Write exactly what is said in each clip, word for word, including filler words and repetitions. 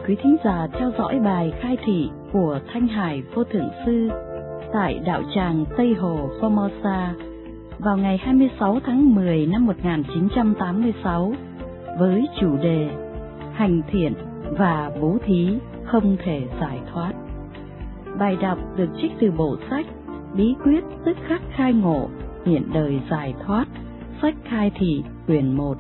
quý thính giả theo dõi bài khai thị của Thanh Hải Vô Thượng Sư tại đạo tràng Tây Hồ Formosa vào ngày hai mươi sáu tháng mười năm một nghìn chín trăm tám mươi sáu với chủ đề Hành thiện và bố thí không thể giải thoát. Bài đọc được trích từ bộ sách Bí quyết tức khắc khai ngộ, hiện đời giải thoát, sách khai thị quyển một.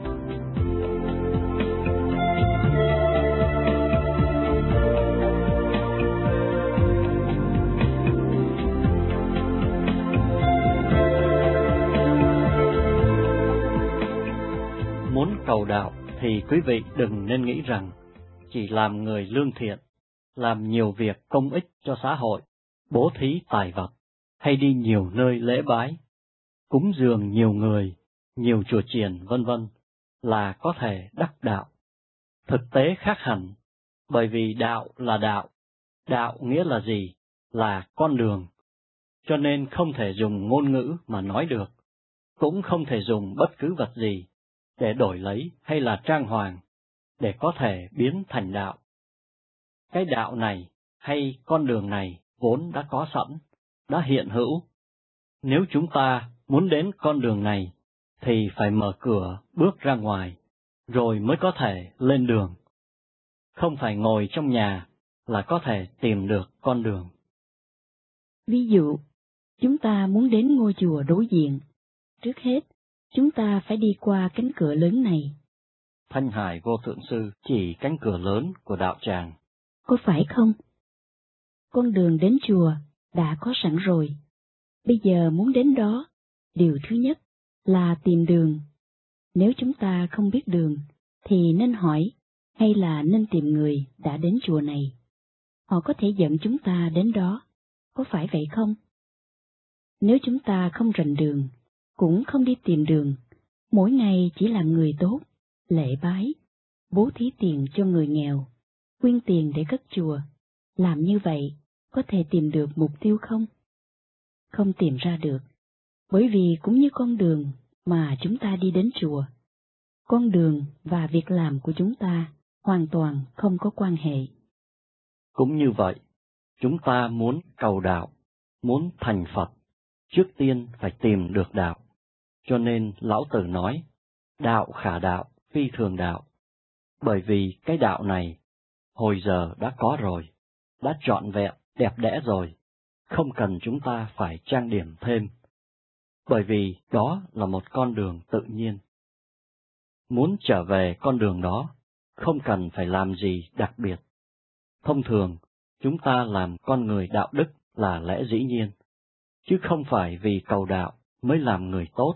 Muốn cầu đạo thì quý vị đừng nên nghĩ rằng chỉ làm người lương thiện, làm nhiều việc công ích cho xã hội, bố thí tài vật, hay đi nhiều nơi lễ bái, cúng dường nhiều người, nhiều chùa chiền vân vân là có thể đắc đạo. Thực tế khác hẳn, bởi vì đạo là đạo, đạo nghĩa là gì? Là con đường. Cho nên không thể dùng ngôn ngữ mà nói được, cũng không thể dùng bất cứ vật gì để đổi lấy hay là trang hoàng, để có thể biến thành đạo. Cái đạo này hay con đường này vốn đã có sẵn, đã hiện hữu. Nếu chúng ta muốn đến con đường này, thì phải mở cửa bước ra ngoài, rồi mới có thể lên đường. Không phải ngồi trong nhà là có thể tìm được con đường. Ví dụ, chúng ta muốn đến ngôi chùa đối diện. Trước hết, chúng ta phải đi qua cánh cửa lớn này. Thanh Hải Vô Thượng Sư chỉ cánh cửa lớn của đạo tràng. Có phải không? Con đường đến chùa đã có sẵn rồi. Bây giờ muốn đến đó, điều thứ nhất là tìm đường. Nếu chúng ta không biết đường, thì nên hỏi, hay là nên tìm người đã đến chùa này. Họ có thể dẫn chúng ta đến đó, có phải vậy không? Nếu chúng ta không rành đường, cũng không đi tìm đường, mỗi ngày chỉ làm người tốt, lễ bái, bố thí tiền cho người nghèo, quyên tiền để cất chùa, làm như vậy có thể tìm được mục tiêu không? Không tìm ra được, bởi vì cũng như con đường mà chúng ta đi đến chùa, con đường và việc làm của chúng ta hoàn toàn không có quan hệ. Cũng như vậy, chúng ta muốn cầu đạo, muốn thành Phật, trước tiên phải tìm được đạo. Cho nên Lão Tử nói, đạo khả đạo, phi thường đạo. Bởi vì cái đạo này, hồi giờ đã có rồi, đã trọn vẹn, đẹp đẽ rồi, không cần chúng ta phải trang điểm thêm. Bởi vì đó là một con đường tự nhiên. Muốn trở về con đường đó, không cần phải làm gì đặc biệt. Thông thường, chúng ta làm con người đạo đức là lẽ dĩ nhiên, chứ không phải vì cầu đạo mới làm người tốt.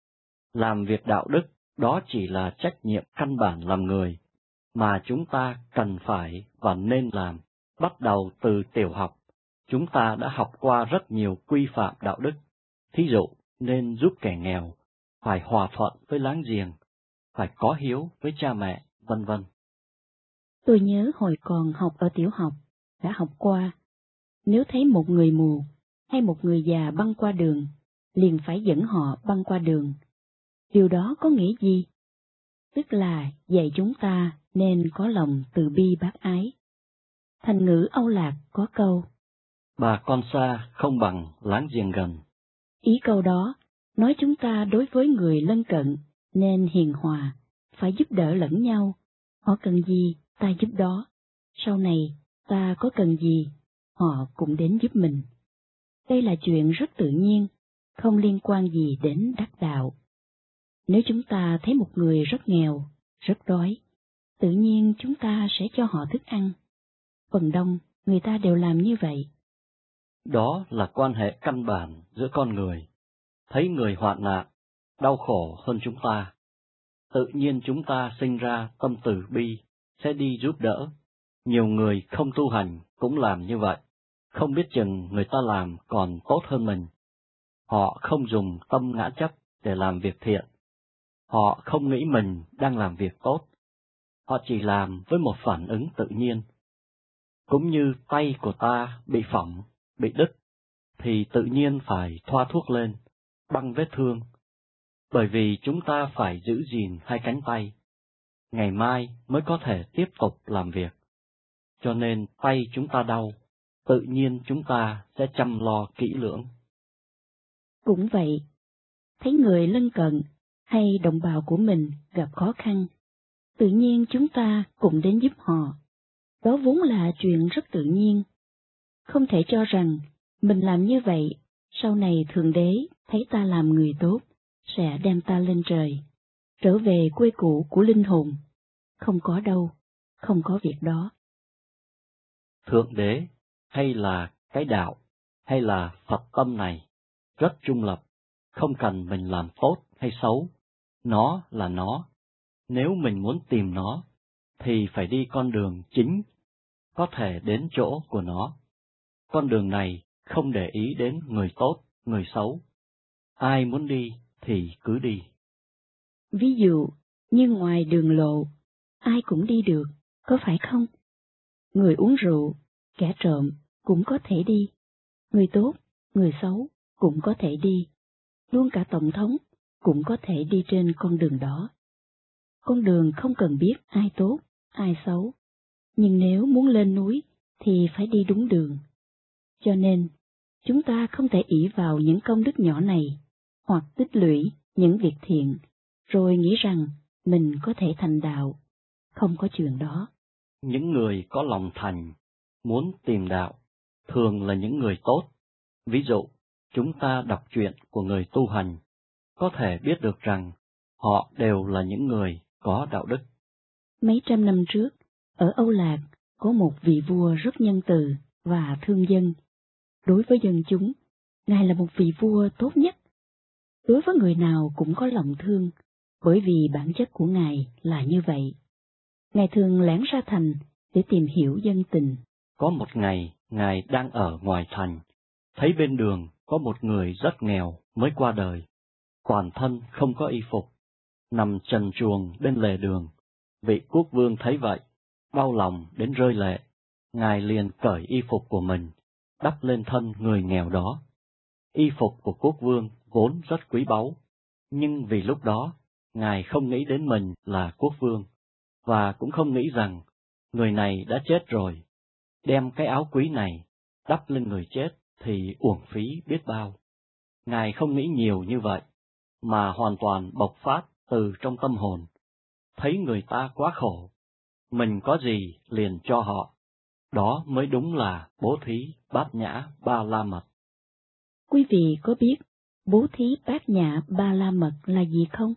Làm việc đạo đức, đó chỉ là trách nhiệm căn bản làm người, mà chúng ta cần phải và nên làm. Bắt đầu từ tiểu học, chúng ta đã học qua rất nhiều quy phạm đạo đức. Thí dụ, nên giúp kẻ nghèo, phải hòa thuận với láng giềng, phải có hiếu với cha mẹ, vân vân. Tôi nhớ hồi còn học ở tiểu học, đã học qua, nếu thấy một người mù hay một người già băng qua đường, liền phải dẫn họ băng qua đường. Điều đó có nghĩa gì? Tức là dạy chúng ta nên có lòng từ bi bác ái. Thành ngữ Âu Lạc có câu, bà con xa không bằng láng giềng gần. Ý câu đó nói chúng ta đối với người lân cận nên hiền hòa, phải giúp đỡ lẫn nhau. Họ cần gì, ta giúp đó. Sau này, ta có cần gì, họ cũng đến giúp mình. Đây là chuyện rất tự nhiên, không liên quan gì đến đắc đạo. Nếu chúng ta thấy một người rất nghèo, rất đói, tự nhiên chúng ta sẽ cho họ thức ăn. Phần đông, người ta đều làm như vậy. Đó là quan hệ căn bản giữa con người. Thấy người hoạn nạn, đau khổ hơn chúng ta, tự nhiên chúng ta sinh ra tâm từ bi, sẽ đi giúp đỡ. Nhiều người không tu hành cũng làm như vậy, không biết chừng người ta làm còn tốt hơn mình. Họ không dùng tâm ngã chấp để làm việc thiện. Họ không nghĩ mình đang làm việc tốt. Họ chỉ làm với một phản ứng tự nhiên. Cũng như tay của ta bị phỏng, bị đứt, thì tự nhiên phải thoa thuốc lên, băng vết thương. Bởi vì chúng ta phải giữ gìn hai cánh tay, ngày mai mới có thể tiếp tục làm việc. cho nên tay chúng ta đau, tự nhiên chúng ta sẽ chăm lo kỹ lưỡng. Cũng vậy, thấy người lân cận hay đồng bào của mình gặp khó khăn, tự nhiên chúng ta cũng đến giúp họ. Đó vốn là chuyện rất tự nhiên. Không thể cho rằng mình làm như vậy, sau này Thượng Đế thấy ta làm người tốt, sẽ đem ta lên trời, trở về quê cũ của linh hồn. Không có đâu, không có việc đó. Thượng Đế, hay là cái đạo, hay là Phật tâm này, rất trung lập, không cần mình làm tốt hay xấu, nó là nó. Nếu mình muốn tìm nó, thì phải đi con đường chính, có thể đến chỗ của nó. Con đường này không để ý đến người tốt, người xấu. Ai muốn đi thì cứ đi. Ví dụ, như ngoài đường lộ, ai cũng đi được, có phải không? Người uống rượu, kẻ trộm cũng có thể đi. Người tốt, người xấu cũng có thể đi. Luôn cả tổng thống cũng có thể đi trên con đường đó. Con đường không cần biết ai tốt, ai xấu. Nhưng nếu muốn lên núi thì phải đi đúng đường. Cho nên, chúng ta không thể ỷ vào những công đức nhỏ này, hoặc tích lũy những việc thiện, rồi nghĩ rằng mình có thể thành đạo. Không có chuyện đó. Những người có lòng thành, muốn tìm đạo, thường là những người tốt. Ví dụ, chúng ta đọc truyện của người tu hành, có thể biết được rằng họ đều là những người có đạo đức. Mấy trăm năm trước, ở Âu Lạc, có một vị vua rất nhân từ và thương dân. Đối với dân chúng, Ngài là một vị vua tốt nhất. Đối với người nào cũng có lòng thương, bởi vì bản chất của Ngài là như vậy. Ngài thường lẻn ra thành để tìm hiểu dân tình. Có một ngày, Ngài đang ở ngoài thành, thấy bên đường có một người rất nghèo mới qua đời, toàn thân không có y phục, nằm trần truồng bên lề đường. Vị quốc vương thấy vậy, đau lòng đến rơi lệ. Ngài liền cởi y phục của mình, đắp lên thân người nghèo đó. Y phục của quốc vương vốn rất quý báu, nhưng vì lúc đó, Ngài không nghĩ đến mình là quốc vương, và cũng không nghĩ rằng người này đã chết rồi. Đem cái áo quý này đắp lên người chết thì uổng phí biết bao. Ngài không nghĩ nhiều như vậy, mà hoàn toàn bộc phát từ trong tâm hồn. Thấy người ta quá khổ, mình có gì liền cho họ. Đó mới đúng là bố thí bát nhã ba la mật. Quý vị có biết bố thí bát nhã ba la mật là gì không?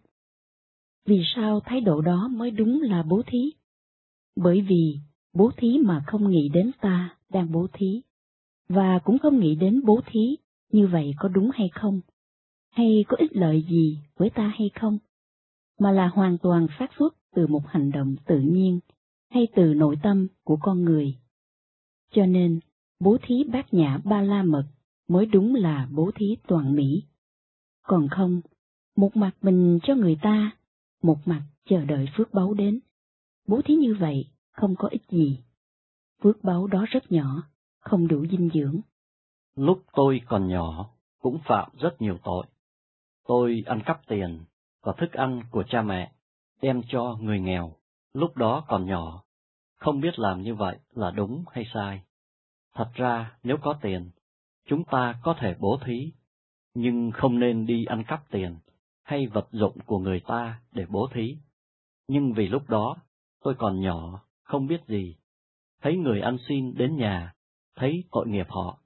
Vì sao thái độ đó mới đúng là bố thí? Bởi vì bố thí mà không nghĩ đến ta đang bố thí, và cũng không nghĩ đến bố thí như vậy có đúng hay không, hay có ích lợi gì với ta hay không, mà là hoàn toàn phát xuất từ một hành động tự nhiên hay từ nội tâm của con người. Cho nên, bố thí bát nhã ba la mật mới đúng là bố thí toàn mỹ. Còn không, một mặt mình cho người ta, một mặt chờ đợi phước báu đến. Bố thí như vậy không có ích gì. Phước báu đó rất nhỏ, không đủ dinh dưỡng. Lúc tôi còn nhỏ, cũng phạm rất nhiều tội. Tôi ăn cắp tiền và thức ăn của cha mẹ, đem cho người nghèo, lúc đó còn nhỏ, không biết làm như vậy là đúng hay sai. Thật ra, nếu có tiền, chúng ta có thể bố thí, nhưng không nên đi ăn cắp tiền hay vật dụng của người ta để bố thí. Nhưng vì lúc đó, tôi còn nhỏ, không biết gì, thấy người ăn xin đến nhà, thấy tội nghiệp họ.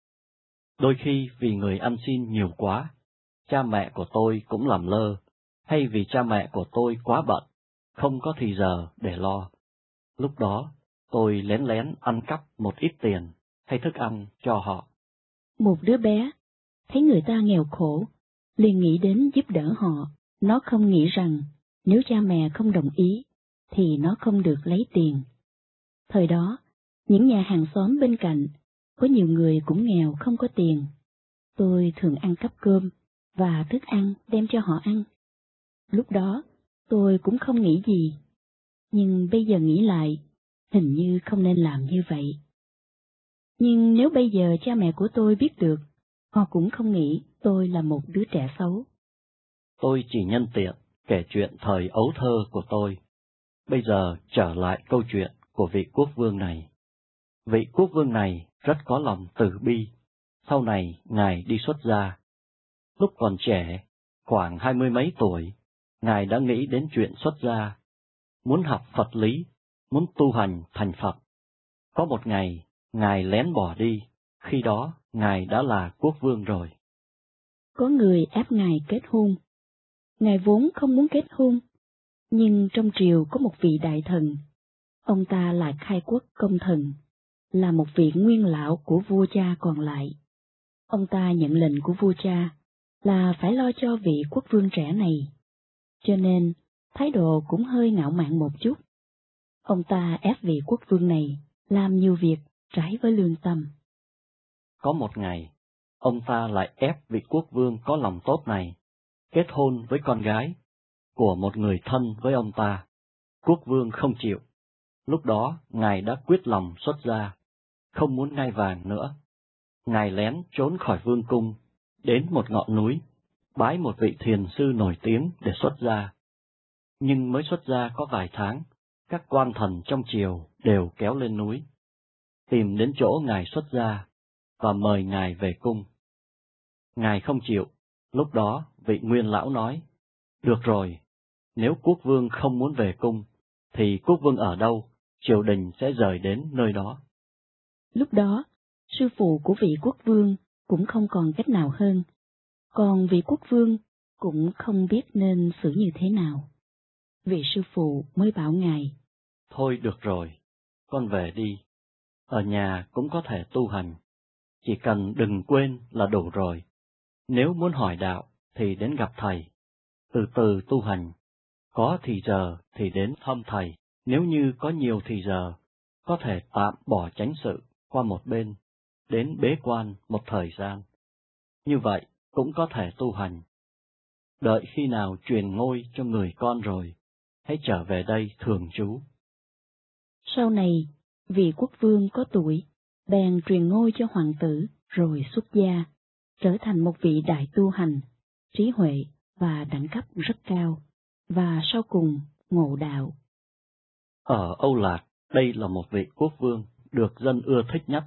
Đôi khi vì người ăn xin nhiều quá, cha mẹ của tôi cũng làm lơ, hay vì cha mẹ của tôi quá bận, không có thì giờ để lo. Lúc đó, tôi lén lén ăn cắp một ít tiền hay thức ăn cho họ. Một đứa bé, thấy người ta nghèo khổ, liền nghĩ đến giúp đỡ họ. Nó không nghĩ rằng, nếu cha mẹ không đồng ý, thì nó không được lấy tiền. Thời đó, những nhà hàng xóm bên cạnh, có nhiều người cũng nghèo không có tiền. Tôi thường ăn cắp cơm và thức ăn đem cho họ ăn. Lúc đó, tôi cũng không nghĩ gì. Nhưng bây giờ nghĩ lại, hình như không nên làm như vậy. Nhưng nếu bây giờ cha mẹ của tôi biết được, họ cũng không nghĩ tôi là một đứa trẻ xấu. Tôi chỉ nhân tiện kể chuyện thời ấu thơ của tôi. Bây giờ trở lại câu chuyện của vị quốc vương này. Vị quốc vương này rất có lòng từ bi, sau này Ngài đi xuất gia. Lúc còn trẻ, khoảng hai mươi mấy tuổi, Ngài đã nghĩ đến chuyện xuất gia, muốn học Phật lý, muốn tu hành thành Phật. Có một ngày, Ngài lén bỏ đi, khi đó Ngài đã là quốc vương rồi. Có người ép Ngài kết hôn. Ngài vốn không muốn kết hôn, nhưng trong triều có một vị đại thần. Ông ta là khai quốc công thần, là một vị nguyên lão của vua cha còn lại. Ông ta nhận lệnh của vua cha là phải lo cho vị quốc vương trẻ này, cho nên thái độ cũng hơi ngạo mạn một chút. Ông ta ép vị quốc vương này làm nhiều việc trái với lương tâm. Có một ngày, ông ta lại ép vị quốc vương có lòng tốt này kết hôn với con gái của một người thân với ông ta. Quốc vương không chịu. Lúc đó, Ngài đã quyết lòng xuất gia, không muốn ngai vàng nữa. Ngài lén trốn khỏi vương cung, đến một ngọn núi, bái một vị thiền sư nổi tiếng để xuất gia. Nhưng mới xuất gia có vài tháng, các quan thần trong triều đều kéo lên núi, tìm đến chỗ Ngài xuất gia, và mời Ngài về cung. Ngài không chịu. Lúc đó, vị nguyên lão nói, được rồi, nếu quốc vương không muốn về cung, thì quốc vương ở đâu, triều đình sẽ rời đến nơi đó. Lúc đó, sư phụ của vị quốc vương cũng không còn cách nào hơn, còn vị quốc vương cũng không biết nên xử như thế nào. Vị sư phụ mới bảo Ngài, thôi được rồi, con về đi, ở nhà cũng có thể tu hành, chỉ cần đừng quên là đủ rồi. Nếu muốn hỏi đạo thì đến gặp thầy, từ từ tu hành, có thì giờ thì đến thăm thầy, nếu như có nhiều thì giờ, có thể tạm bỏ chánh sự qua một bên, đến bế quan một thời gian. Như vậy cũng có thể tu hành. Đợi khi nào truyền ngôi cho người con rồi, hãy trở về đây thường trú. Sau này, vị quốc vương có tuổi, bèn truyền ngôi cho hoàng tử, rồi xuất gia, trở thành một vị đại tu hành, trí huệ và đẳng cấp rất cao, và sau cùng ngộ đạo. Ở Âu Lạc, đây là một vị quốc vương được dân ưa thích nhất.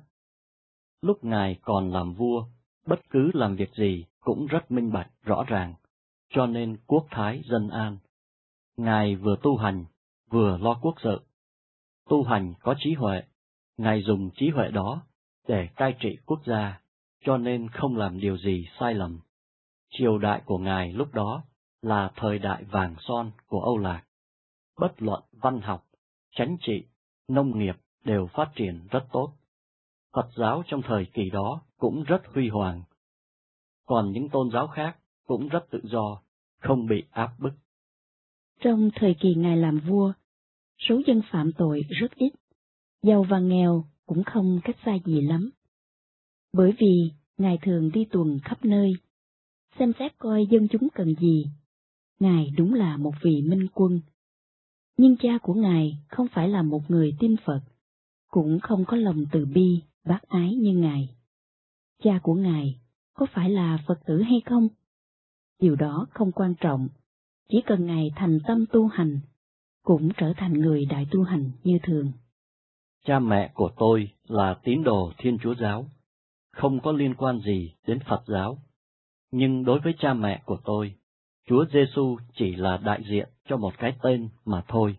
Lúc Ngài còn làm vua, bất cứ làm việc gì cũng rất minh bạch, rõ ràng, cho nên quốc thái dân an. Ngài vừa tu hành, vừa lo quốc sự. Tu hành có trí huệ, Ngài dùng trí huệ đó để cai trị quốc gia, cho nên không làm điều gì sai lầm. Triều đại của Ngài lúc đó là thời đại vàng son của Âu Lạc. Bất luận văn học, chính trị, nông nghiệp đều phát triển rất tốt. Phật giáo trong thời kỳ đó cũng rất huy hoàng. Còn những tôn giáo khác cũng rất tự do, không bị áp bức. Trong thời kỳ Ngài làm vua, số dân phạm tội rất ít, giàu và nghèo cũng không cách xa gì lắm. Bởi vì Ngài thường đi tuần khắp nơi, xem xét coi dân chúng cần gì. Ngài đúng là một vị minh quân. Nhưng cha của Ngài không phải là một người tin Phật, cũng không có lòng từ bi, bác ái như Ngài. Cha của Ngài có phải là Phật tử hay không? Điều đó không quan trọng, chỉ cần Ngài thành tâm tu hành, cũng trở thành người đại tu hành như thường. Cha mẹ của tôi là tín đồ Thiên Chúa giáo, không có liên quan gì đến Phật giáo. Nhưng đối với cha mẹ của tôi, Chúa Giêsu chỉ là đại diện cho một cái tên mà thôi.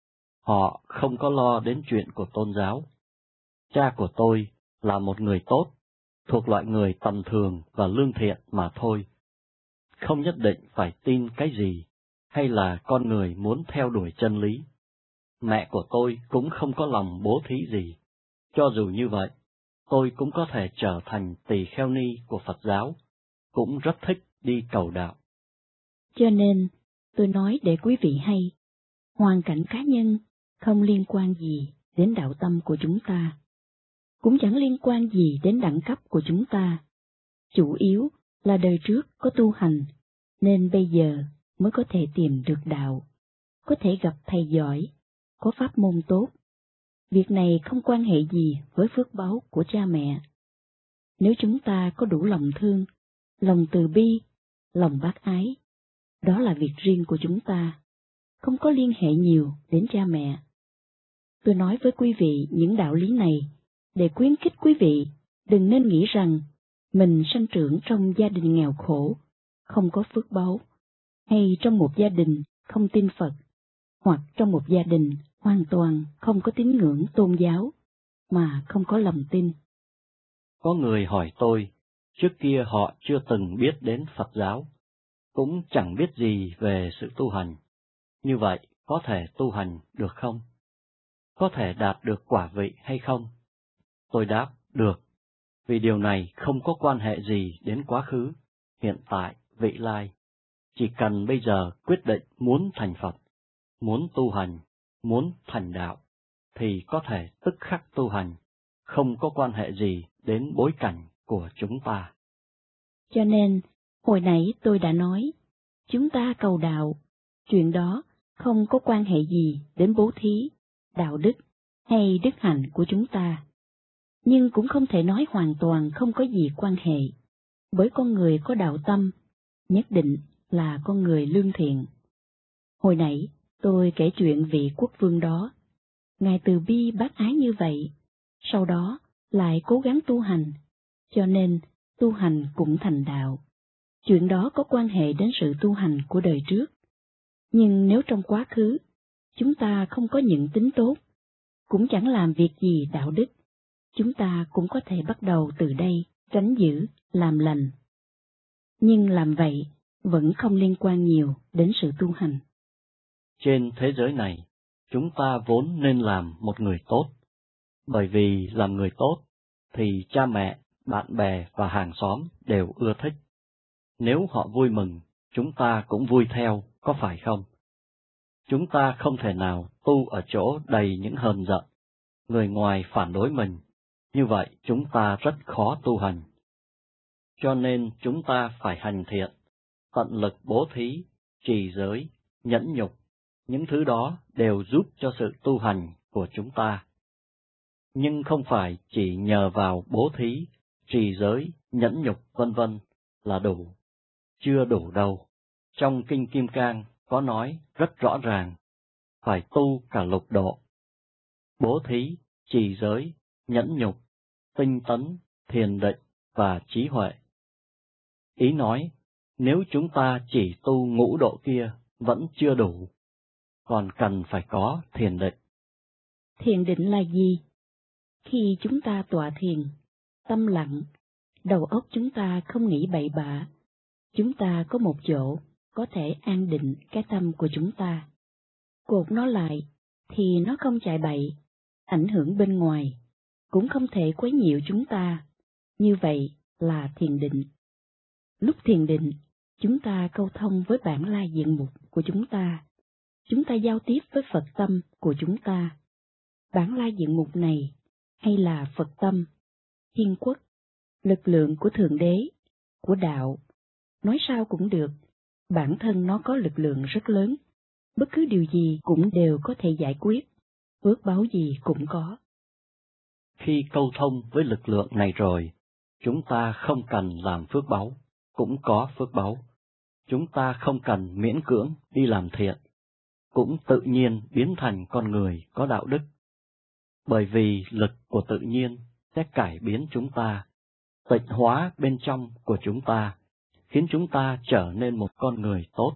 Họ không có lo đến chuyện của tôn giáo. Cha của tôi là một người tốt, thuộc loại người tầm thường và lương thiện mà thôi. Không nhất định phải tin cái gì, hay là con người muốn theo đuổi chân lý. Mẹ của tôi cũng không có lòng bố thí gì. Cho dù như vậy, tôi cũng có thể trở thành tỳ kheo ni của Phật giáo, cũng rất thích đi cầu đạo. Cho nên, tôi nói để quý vị hay, hoàn cảnh cá nhân không liên quan gì đến đạo tâm của chúng ta, cũng chẳng liên quan gì đến đẳng cấp của chúng ta. Chủ yếu là đời trước có tu hành, nên bây giờ mới có thể tìm được đạo, có thể gặp thầy giỏi, có pháp môn tốt. Việc này không quan hệ gì với phước báu của cha mẹ. Nếu chúng ta có đủ lòng thương, lòng từ bi, lòng bác ái, đó là việc riêng của chúng ta, không có liên hệ nhiều đến cha mẹ. Tôi nói với quý vị những đạo lý này để khuyến khích quý vị đừng nên nghĩ rằng mình sanh trưởng trong gia đình nghèo khổ, không có phước báu, hay trong một gia đình không tin Phật, hoặc trong một gia đình hoàn toàn không có tín ngưỡng tôn giáo, mà không có lòng tin. Có người hỏi tôi, trước kia họ chưa từng biết đến Phật giáo, cũng chẳng biết gì về sự tu hành. Như vậy, có thể tu hành được không? Có thể đạt được quả vị hay không? Tôi đáp, được, vì điều này không có quan hệ gì đến quá khứ, hiện tại, vị lai. Chỉ cần bây giờ quyết định muốn thành Phật, muốn tu hành, muốn thành đạo, thì có thể tức khắc tu hành, không có quan hệ gì đến bối cảnh của chúng ta. Cho nên, hồi nãy tôi đã nói, chúng ta cầu đạo, chuyện đó không có quan hệ gì đến bố thí, đạo đức hay đức hạnh của chúng ta. Nhưng cũng không thể nói hoàn toàn không có gì quan hệ, bởi con người có đạo tâm, nhất định là con người lương thiện. Hồi nãy, tôi kể chuyện vị quốc vương đó. Ngài từ bi bác ái như vậy, sau đó lại cố gắng tu hành, cho nên tu hành cũng thành đạo. Chuyện đó có quan hệ đến sự tu hành của đời trước. Nhưng nếu trong quá khứ, chúng ta không có những tính tốt, cũng chẳng làm việc gì đạo đức, chúng ta cũng có thể bắt đầu từ đây, tránh dữ, làm lành. Nhưng làm vậy vẫn không liên quan nhiều đến sự tu hành. Trên thế giới này, chúng ta vốn nên làm một người tốt, bởi vì làm người tốt thì cha mẹ, bạn bè và hàng xóm đều ưa thích. Nếu họ vui mừng, chúng ta cũng vui theo, có phải không? Chúng ta không thể nào tu ở chỗ đầy những hờn giận, người ngoài phản đối mình, như vậy chúng ta rất khó tu hành. Cho nên chúng ta phải hành thiện, tận lực bố thí, trì giới, nhẫn nhục, những thứ đó đều giúp cho sự tu hành của chúng ta. Nhưng không phải chỉ nhờ vào bố thí, trì giới, nhẫn nhục vân vân là đủ. Chưa đủ đâu. Trong Kinh Kim Cang có nói rất rõ ràng, phải tu cả lục độ. Bố thí, trì giới, nhẫn nhục, tinh tấn, thiền định và trí huệ. Ý nói, nếu chúng ta chỉ tu ngũ độ kia vẫn chưa đủ, còn cần phải có thiền định. Thiền định là gì? Khi chúng ta tọa thiền, tâm lặng, đầu óc chúng ta không nghĩ bậy bạ, chúng ta có một chỗ có thể an định cái tâm của chúng ta. Cột nó lại thì nó không chạy bậy, ảnh hưởng bên ngoài, cũng không thể quấy nhiễu chúng ta. Như vậy là thiền định. Lúc thiền định, chúng ta câu thông với bản lai diện mục của chúng ta. Chúng ta giao tiếp với Phật tâm của chúng ta. Bản lai diện mục này, hay là Phật tâm, thiên quốc, lực lượng của Thượng Đế, của đạo, nói sao cũng được, bản thân nó có lực lượng rất lớn, bất cứ điều gì cũng đều có thể giải quyết, phước báo gì cũng có. Khi câu thông với lực lượng này rồi, chúng ta không cần làm phước báu, cũng có phước báu. Chúng ta không cần miễn cưỡng đi làm thiện, cũng tự nhiên biến thành con người có đạo đức. Bởi vì lực của tự nhiên sẽ cải biến chúng ta, tịnh hóa bên trong của chúng ta, khiến chúng ta trở nên một con người tốt.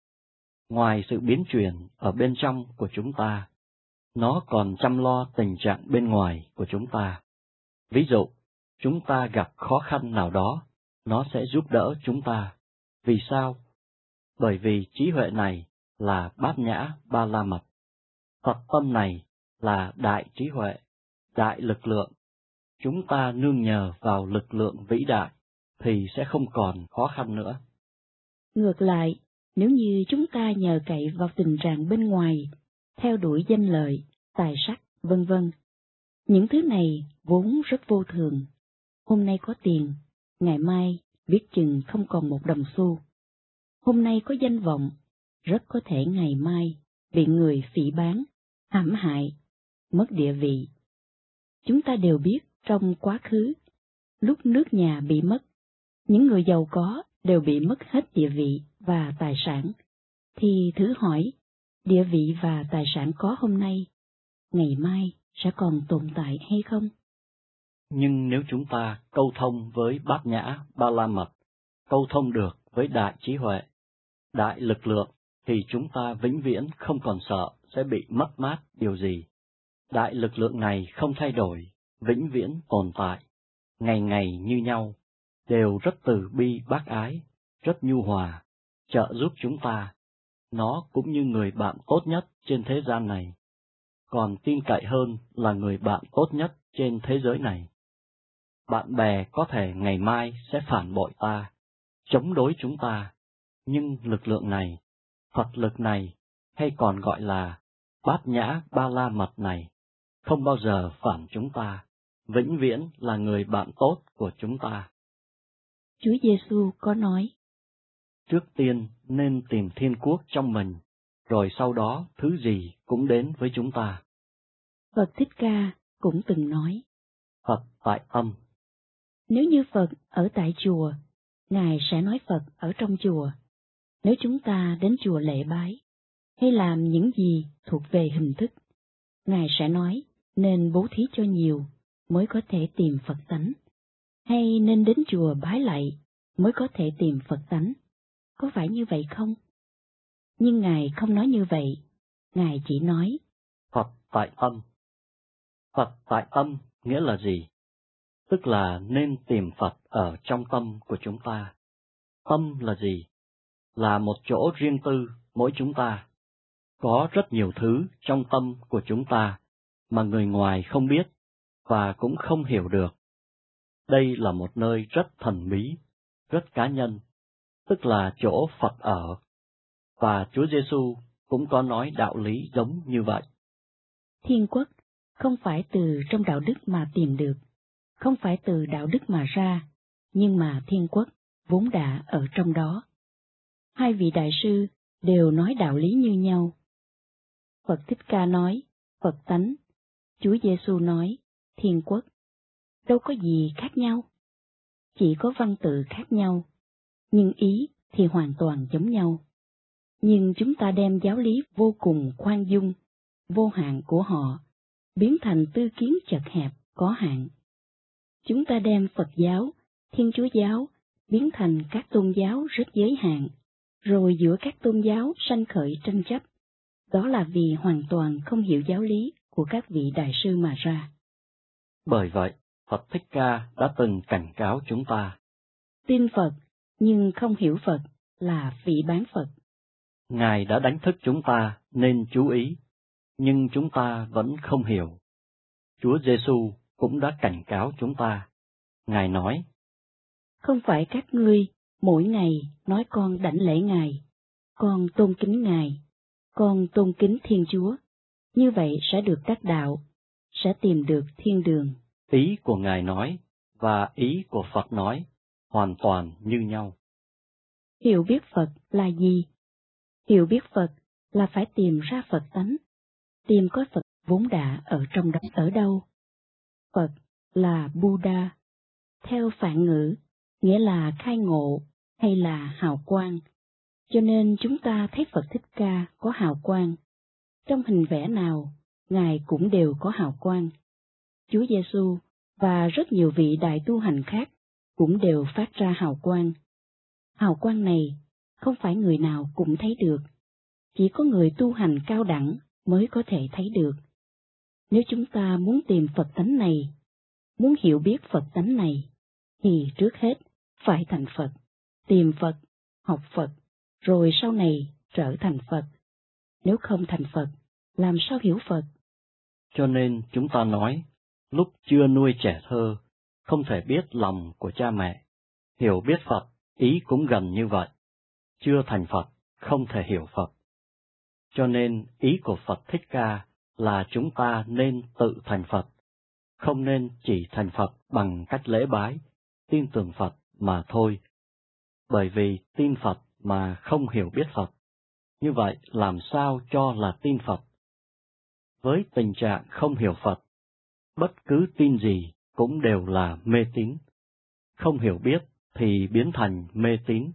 Ngoài sự biến chuyển ở bên trong của chúng ta, nó còn chăm lo tình trạng bên ngoài của chúng ta. Ví dụ, chúng ta gặp khó khăn nào đó, nó sẽ giúp đỡ chúng ta. Vì sao? Bởi vì trí huệ này là bát nhã ba la mật. Phật tâm này là đại trí huệ, đại lực lượng. Chúng ta nương nhờ vào lực lượng vĩ đại, thì sẽ không còn khó khăn nữa. Ngược lại, nếu như chúng ta nhờ cậy vào tình trạng bên ngoài, theo đuổi danh lợi, tài sắc, vân vân, những thứ này vốn rất vô thường. Hôm nay có tiền, ngày mai biết chừng không còn một đồng xu. Hôm nay có danh vọng, rất có thể ngày mai bị người phỉ báng, hãm hại, mất địa vị. Chúng ta đều biết trong quá khứ, lúc nước nhà bị mất, những người giàu có đều bị mất hết địa vị và tài sản. Thì thử hỏi, địa vị và tài sản có hôm nay, ngày mai sẽ còn tồn tại hay không? Nhưng nếu chúng ta câu thông với Bát Nhã Ba La Mật, câu thông được với đại trí huệ, đại lực lượng, thì chúng ta vĩnh viễn không còn sợ sẽ bị mất mát điều gì. Đại lực lượng này không thay đổi, vĩnh viễn tồn tại, ngày ngày như nhau, đều rất từ bi bác ái, rất nhu hòa, trợ giúp chúng ta. Nó cũng như người bạn tốt nhất trên thế gian này, còn tin cậy hơn là người bạn tốt nhất trên thế giới này. Bạn bè có thể ngày mai sẽ phản bội ta, chống đối chúng ta, nhưng lực lượng này, Phật lực này, hay còn gọi là Bát Nhã Ba La Mật này, không bao giờ phản chúng ta, vĩnh viễn là người bạn tốt của chúng ta. Chúa Giêsu có nói: Trước tiên nên tìm thiên quốc trong mình, rồi sau đó thứ gì cũng đến với chúng ta. Phật Thích Ca cũng từng nói: Phật tại tâm. Nếu như Phật ở tại chùa, Ngài sẽ nói Phật ở trong chùa. Nếu chúng ta đến chùa lễ bái, hay làm những gì thuộc về hình thức, Ngài sẽ nói nên bố thí cho nhiều mới có thể tìm Phật tánh, hay nên đến chùa bái lạy mới có thể tìm Phật tánh. Có phải như vậy không? Nhưng Ngài không nói như vậy. Ngài chỉ nói Phật tại tâm. Phật tại tâm nghĩa là gì? Tức là nên tìm Phật ở trong tâm của chúng ta. Tâm là gì? Là một chỗ riêng tư mỗi chúng ta. Có rất nhiều thứ trong tâm của chúng ta mà người ngoài không biết và cũng không hiểu được. Đây là một nơi rất thần bí, rất cá nhân, tức là chỗ Phật ở. Và Chúa Giêsu cũng có nói đạo lý giống như vậy. thiên quốc không phải từ trong đạo đức mà tìm được, không phải từ đạo đức mà ra, nhưng mà thiên quốc vốn đã ở trong đó. Hai vị đại sư đều nói đạo lý như nhau. Phật Thích Ca nói Phật tánh, Chúa Giêsu nói thiên quốc. Đâu có gì khác nhau, chỉ có văn tự khác nhau, nhưng ý thì hoàn toàn giống nhau. Nhưng chúng ta đem giáo lý vô cùng khoan dung, vô hạn của họ, biến thành tư kiến chật hẹp, có hạn. Chúng ta đem Phật giáo, Thiên Chúa giáo, biến thành các tôn giáo rất giới hạn, rồi giữa các tôn giáo sanh khởi tranh chấp. Đó là vì hoàn toàn không hiểu giáo lý của các vị đại sư mà ra. Bởi vậy, Phật Thích Ca đã từng cảnh cáo chúng ta. Tin Phật, nhưng không hiểu Phật là phỉ báng Phật. Ngài đã đánh thức chúng ta nên chú ý, nhưng chúng ta vẫn không hiểu. Chúa Giêsu cũng đã cảnh cáo chúng ta. Ngài nói: Không phải các ngươi mỗi ngày nói con đảnh lễ Ngài, con tôn kính Ngài, con tôn kính Thiên Chúa, như vậy sẽ được đắc đạo, sẽ tìm được thiên đường. Ý của Ngài nói và ý của Phật nói hoàn toàn như nhau. Hiểu biết Phật là gì? Hiểu biết Phật là phải tìm ra Phật tánh, tìm coi Phật vốn đã ở trong đó ở đâu. Phật là Buddha, theo phạn ngữ, nghĩa là khai ngộ hay là hào quang. Cho nên chúng ta thấy Phật Thích Ca có hào quang. Trong hình vẽ nào, Ngài cũng đều có hào quang. Chúa Giêsu và rất nhiều vị đại tu hành khác cũng đều phát ra hào quang. Hào quang này không phải người nào cũng thấy được, chỉ có người tu hành cao đẳng mới có thể thấy được. Nếu chúng ta muốn tìm Phật tánh này, muốn hiểu biết Phật tánh này, thì trước hết phải thành Phật, tìm Phật, học Phật, rồi sau này trở thành Phật. Nếu không thành Phật, làm sao hiểu Phật? Cho nên chúng ta nói, lúc chưa nuôi trẻ thơ, không thể biết lòng của cha mẹ. Hiểu biết Phật, ý cũng gần như vậy. Chưa thành Phật, không thể hiểu Phật. Cho nên ý của Phật Thích Ca là chúng ta nên tự thành Phật, không nên chỉ thành Phật bằng cách lễ bái, tin tưởng Phật mà thôi. Bởi vì tin Phật mà không hiểu biết Phật, như vậy làm sao cho là tin Phật? Với tình trạng không hiểu Phật, bất cứ tin gì cũng đều là mê tín. Không hiểu biết thì biến thành mê tín.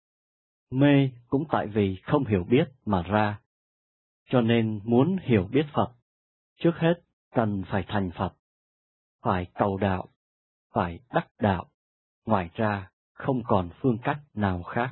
Mê cũng tại vì không hiểu biết mà ra. Cho nên muốn hiểu biết Phật, trước hết cần phải thành Phật, phải cầu đạo phải đắc đạo, ngoài ra không còn phương cách nào khác.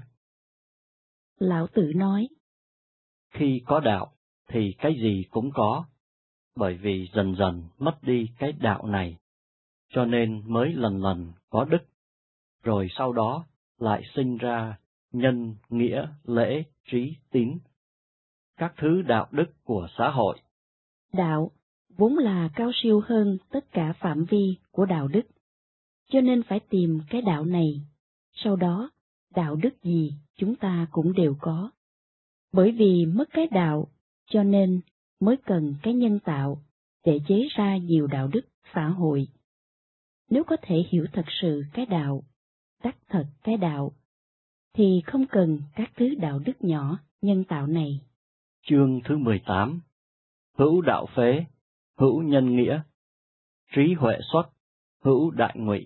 Lão Tử nói, khi có đạo thì cái gì cũng có, bởi vì dần dần mất đi cái đạo này, cho nên mới lần lần có đức, rồi sau đó lại sinh ra nhân, nghĩa, lễ, trí, tín, các thứ đạo đức của xã hội. Đạo vốn là cao siêu hơn tất cả phạm vi của đạo đức, cho nên phải tìm cái đạo này, sau đó đạo đức gì chúng ta cũng đều có. Bởi vì mất cái đạo, cho nên mới cần cái nhân tạo để chế ra nhiều đạo đức xã hội. Nếu có thể hiểu thật sự cái đạo, đắc thật cái đạo, thì không cần các thứ đạo đức nhỏ nhân tạo này. Chương thứ mười tám. Hữu đạo phế, hữu nhân nghĩa, trí huệ xuất, hữu đại ngụy.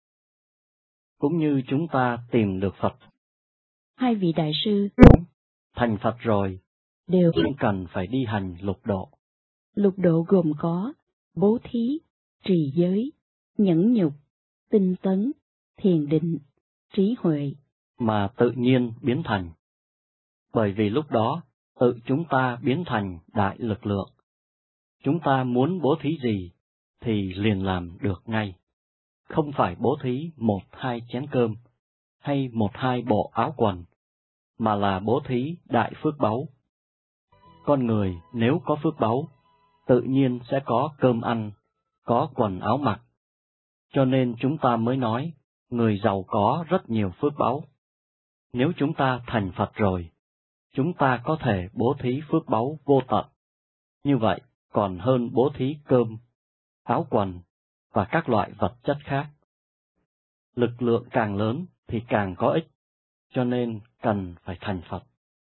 Cũng như chúng ta tìm được Phật. Hai vị đại sư Thành Phật rồi, đều không cần phải đi hành lục độ. Lục độ gồm có bố thí, trì giới, nhẫn nhục, tinh tấn, thiền định, trí huệ. Mà tự nhiên biến thành. Bởi vì lúc đó, tự chúng ta biến thành đại lực lượng. Chúng ta muốn bố thí gì, thì liền làm được ngay. Không phải bố thí một hai chén cơm, hay một hai bộ áo quần, mà là bố thí đại phước báu. Con người nếu có phước báu, tự nhiên sẽ có cơm ăn, có quần áo mặc. Cho nên chúng ta mới nói, người giàu có rất nhiều phước báu. Nếu chúng ta thành Phật rồi, chúng ta có thể bố thí phước báu vô tận. Như vậy, còn hơn bố thí cơm, áo quần và các loại vật chất khác. Lực lượng càng lớn thì càng có ích, cho nên cần phải thành Phật.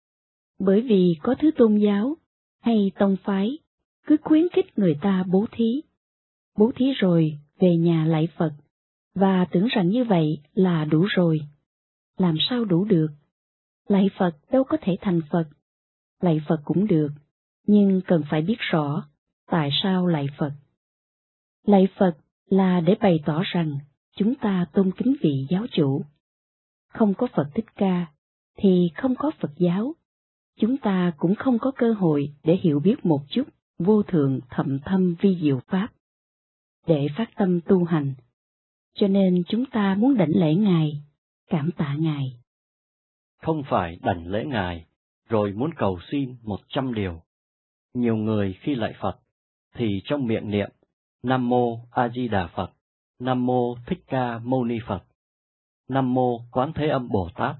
Bởi vì có thứ tôn giáo hay tông phái cứ khuyến khích người ta bố thí. Bố thí rồi về nhà lạy Phật, và tưởng rằng như vậy là đủ rồi. Làm sao đủ được? Lạy Phật đâu có thể thành Phật. Lạy Phật cũng được, nhưng cần phải biết rõ tại sao lạy Phật. Lạy Phật là để bày tỏ rằng chúng ta tôn kính vị giáo chủ. Không có Phật Thích Ca thì không có Phật giáo. Chúng ta cũng không có cơ hội để hiểu biết một chút vô thượng thậm thâm vi diệu pháp, để phát tâm tu hành. Cho nên chúng ta muốn đảnh lễ Ngài, cảm tạ Ngài. Không phải đảnh lễ Ngài, rồi muốn cầu xin một trăm điều. Nhiều người khi lạy Phật, thì trong miệng niệm, Nam Mô A Di Đà Phật, Nam Mô Thích Ca Mâu Ni Phật, Nam Mô Quán Thế Âm Bồ Tát.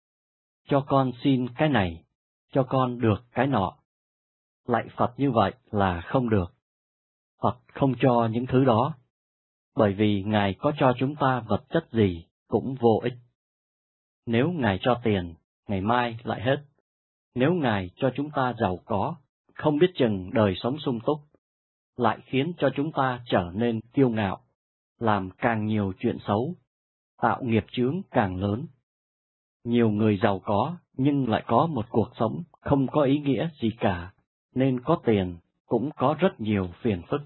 Cho con xin cái này, cho con được cái nọ. Lạy Phật như vậy là không được. Phật không cho những thứ đó, bởi vì Ngài có cho chúng ta vật chất gì cũng vô ích. Nếu Ngài cho tiền, ngày mai lại hết. Nếu Ngài cho chúng ta giàu có, không biết chừng đời sống sung túc, lại khiến cho chúng ta trở nên kiêu ngạo, làm càng nhiều chuyện xấu, tạo nghiệp chướng càng lớn. Nhiều người giàu có nhưng lại có một cuộc sống không có ý nghĩa gì cả, nên có tiền cũng có rất nhiều phiền phức.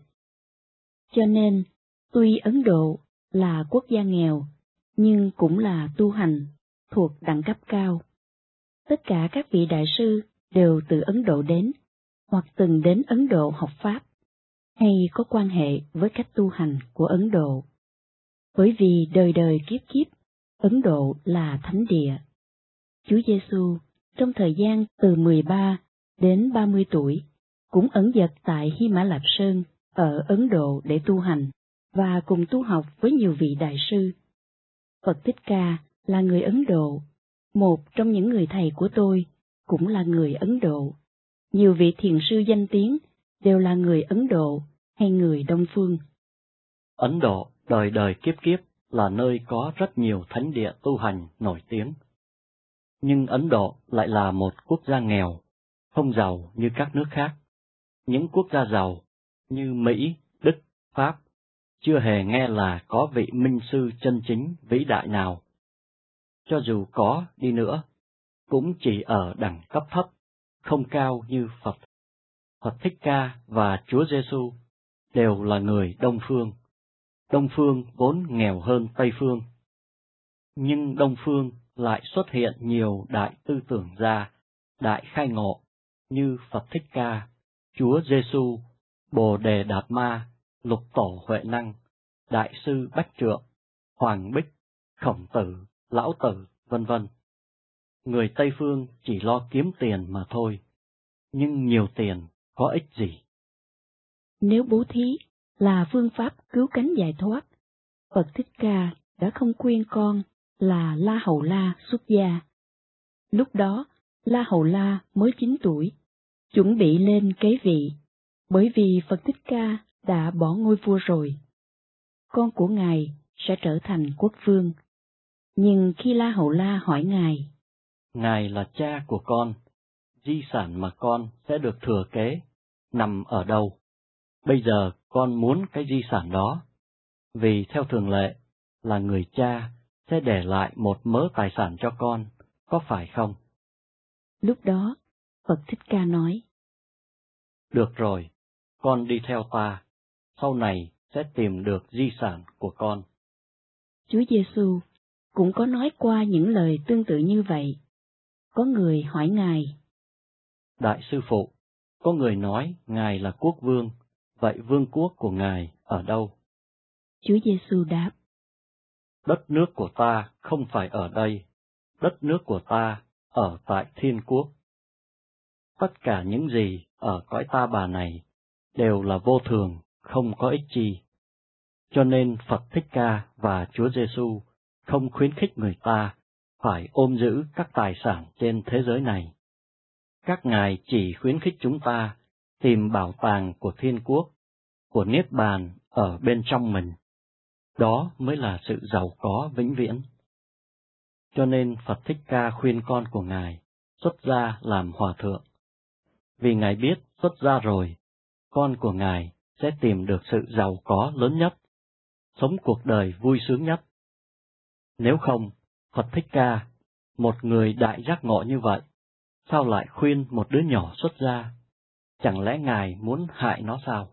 Cho nên, tuy Ấn Độ là quốc gia nghèo, nhưng cũng là tu hành, thuộc đẳng cấp cao. Tất cả các vị đại sư đều từ Ấn Độ đến, hoặc từng đến Ấn Độ học Pháp, hay có quan hệ với cách tu hành của Ấn Độ. Bởi vì đời đời kiếp kiếp, Ấn Độ là thánh địa. Chúa Giêsu trong thời gian từ mười ba đến ba mươi tuổi, cũng ẩn dật tại Hy Mã Lạp Sơn ở Ấn Độ để tu hành, và cùng tu học với nhiều vị đại sư. Phật Thích Ca là người Ấn Độ, một trong những người thầy của tôi cũng là người Ấn Độ. Nhiều vị thiền sư danh tiếng đều là người Ấn Độ hay người Đông Phương. Ấn Độ đời đời kiếp kiếp là nơi có rất nhiều thánh địa tu hành nổi tiếng. Nhưng Ấn Độ lại là một quốc gia nghèo, không giàu như các nước khác. Những quốc gia giàu như Mỹ, Đức, Pháp chưa hề nghe là có vị minh sư chân chính vĩ đại nào. Cho dù có đi nữa, cũng chỉ ở đẳng cấp thấp, không cao như Phật. Phật Thích Ca và Chúa Giêsu đều là người Đông Phương. Đông Phương vốn nghèo hơn Tây Phương. Nhưng Đông Phương lại xuất hiện nhiều đại tư tưởng gia, đại khai ngộ như Phật Thích Ca, Chúa Giêsu, Bồ Đề Đạt Ma, Lục Tổ Huệ Năng, Đại sư Bách Trượng, Hoàng Bích, Khổng Tử, Lão Tử, vân vân. Người Tây Phương chỉ lo kiếm tiền mà thôi, nhưng nhiều tiền có ích gì? Nếu bố thí là phương pháp cứu cánh giải thoát, Phật Thích Ca đã không khuyên con là La Hầu La xuất gia. Lúc đó, La Hầu La mới chín tuổi, chuẩn bị lên kế vị, bởi vì Phật Thích Ca đã bỏ ngôi vua rồi. Con của Ngài sẽ trở thành quốc vương. Nhưng khi La Hầu La hỏi Ngài, Ngài là cha của con, di sản mà con sẽ được thừa kế, nằm ở đâu? Bây giờ con muốn cái di sản đó, vì theo thường lệ là người cha sẽ để lại một mớ tài sản cho con, có phải không? lúc đó, Phật Thích Ca nói, được rồi, con đi theo ta, sau này sẽ tìm được di sản của con. Chúa Giêsu cũng có nói qua những lời tương tự như vậy. Có người hỏi Ngài, Đại sư phụ, có người nói Ngài là quốc vương, vậy vương quốc của Ngài ở đâu? Chúa Giêsu đáp, Đất nước của ta không phải ở đây, đất nước của ta ở tại thiên quốc. Tất cả những gì ở cõi ta bà này đều là vô thường, không có ích chi. Cho nên Phật Thích Ca và Chúa Giêsu không khuyến khích người ta phải ôm giữ các tài sản trên thế giới này. Các ngài chỉ khuyến khích chúng ta tìm bảo tàng của thiên quốc, của Niết Bàn ở bên trong mình. Đó mới là sự giàu có vĩnh viễn. Cho nên Phật Thích Ca khuyên con của Ngài xuất gia làm hòa thượng. Vì Ngài biết xuất gia rồi, con của Ngài sẽ tìm được sự giàu có lớn nhất, sống cuộc đời vui sướng nhất. Nếu không, Phật Thích Ca, một người đại giác ngộ như vậy, sao lại khuyên một đứa nhỏ xuất gia? Chẳng lẽ Ngài muốn hại nó sao?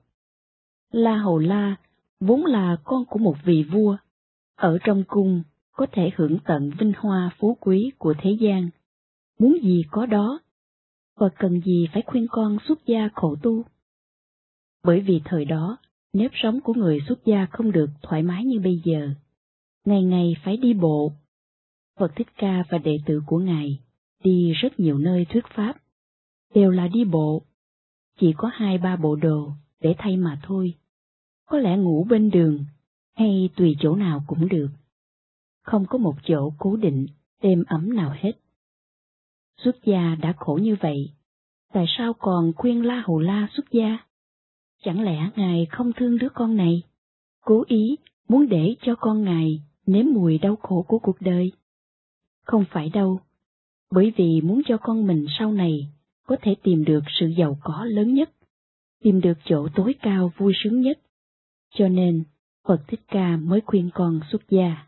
La Hầu La vốn là con của một vị vua, ở trong cung có thể hưởng tận vinh hoa phú quý của thế gian. Muốn gì có đó, và cần gì phải khuyên con xuất gia khổ tu? Bởi vì thời đó, nếp sống của người xuất gia không được thoải mái như bây giờ. Ngày ngày phải đi bộ. Phật Thích Ca và đệ tử của Ngài đi rất nhiều nơi thuyết pháp, đều là đi bộ. Chỉ có hai ba bộ đồ để thay mà thôi. Có lẽ ngủ bên đường, hay tùy chỗ nào cũng được. Không có một chỗ cố định, êm ấm nào hết. Xuất gia đã khổ như vậy, tại sao còn khuyên La Hầu La xuất gia? Chẳng lẽ Ngài không thương đứa con này, cố ý muốn để cho con Ngài nếm mùi đau khổ của cuộc đời? Không phải đâu, bởi vì muốn cho con mình sau này có thể tìm được sự giàu có lớn nhất, tìm được chỗ tối cao vui sướng nhất. Cho nên, Phật Thích Ca mới khuyên con xuất gia.